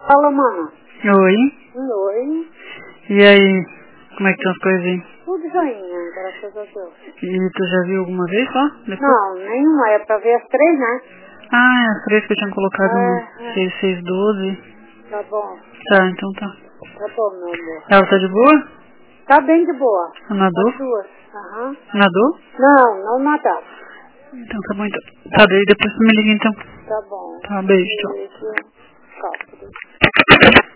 Fala, mano. Oi. Oi. E aí, como é que estão as coisas aí? Tudo joinha, graças a Deus. E tu já viu alguma vez só? Depois? Não, nenhuma. É pra ver as 3, né? Ah, é as 3 que eu tinha colocado no 6. 6612. Tá bom. Tá, então tá. Tá bom, meu amor. Ela tá de boa? Tá bem de boa. Nadou? As duas. Aham. Nadou? Não nadaram. Então tá bom então. Tá, daí depois tu me liga então. Tá bom. Tá, beijo. Tchau. Beijo. Tchau.